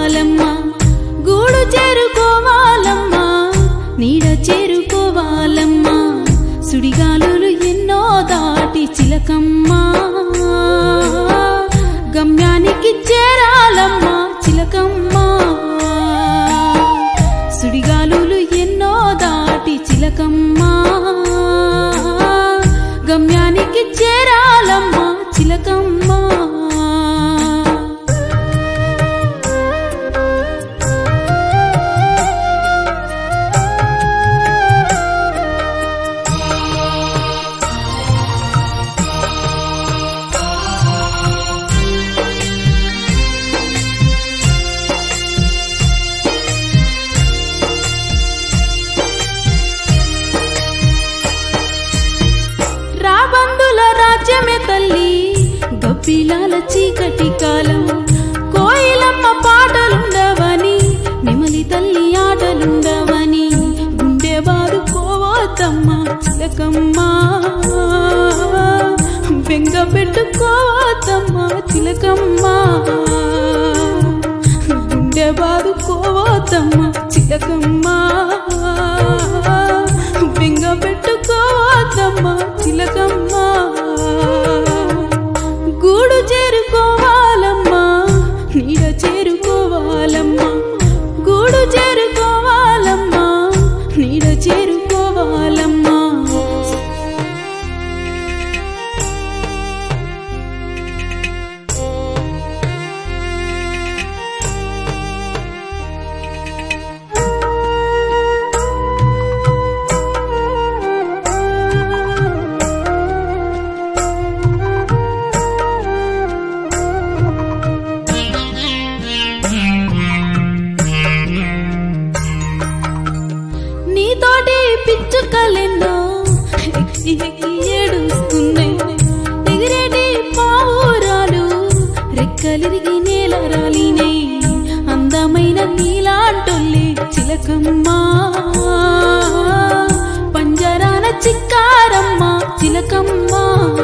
చేరుకోవాలమ్మా గూడు చేరుకోవాలమ్మా నీడ చేరుకోవాలమ్మా సుడిగాలులు ఎన్నో దాటి చిలకమ్మా గమ్యానికి చేరాలమ్మా చిలకమ్మా సుడిగాలులు ఎన్నో దాటి చిలకమ్మా గమ్యానికి చేరాలమ్మా చిలకమ్మా రాజ్యమే తల్లి గబ్బిలాల చీకటి కాలం కోయిలమ్మ పాటలుండవని నెమలి తల్లి ఆటలుండవని గుండె బాదుకోవద్దమ్మా చిలకమ్మా బెంగ పెట్టుకోవద్దమ్మా చిలకమ్మా గుండె బాదుకోవద్దమ్మా చిలకమ్మా బెంగ పెట్టుకోవద్దమ్మా చిలకమ్మా గూడు చేరుకోవాలమ్మా నీడ చేరుకోవాలమ్మా గూడు చేరుకోవాలమ్మా నీడ చేరుకోవాలమ్మా నీతోటి పిచ్చుకలెన్నో ఎక్కి ఏడుస్తున్నాయి ఎగిరేటి పావురాలు రెక్కలిరిగి నేల రాలినై అందమైన నీలాంటొల్లి చిలకమ్మా పంజరాన చిక్కారమ్మా చిలకమ్మా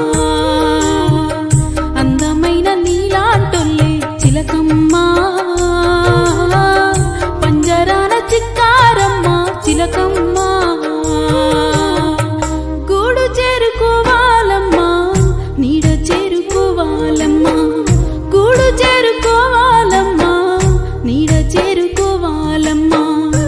అందమైన నీలాంటొల్లి చిలకమ్మా పంజరాన చిక్కారమ్మా చిలకమ్మా గూడు చేరుకోవాలమ్మా నీడ చేరుకోవాలమ్మా గూడు చేరుకోవాలమ్మా నీడ చేరుకోవాలమ్మా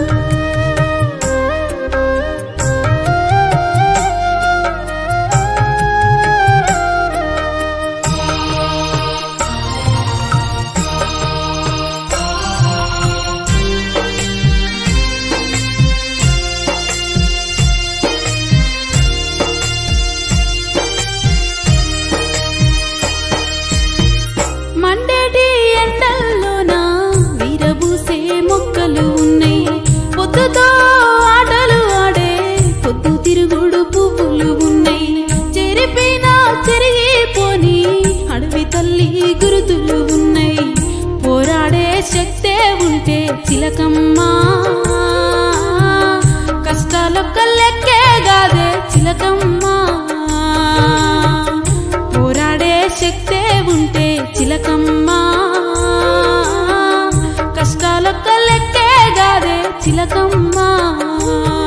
మండేటి ఎండల్లోన వీరబూసే మొక్కలు ఉన్నాయి పొద్దుతో ఆటలు ఆడే పొద్దు తిరుగుడు పువ్వులు ఉన్నాయి చెరిపినా చెరిగిపోని అడవి తల్లి గురుతులు ఉన్నాయి పోరాడే శక్తే ఉంటే చిలకమ్మా కష్టాలొక్క లెక్కే గాదే చిలకమ్మా పోరాడే శక్తే ఉంటే చిలకమ్మా కష్టాలొక్క లెక్కే గాదే చిలకమ్మా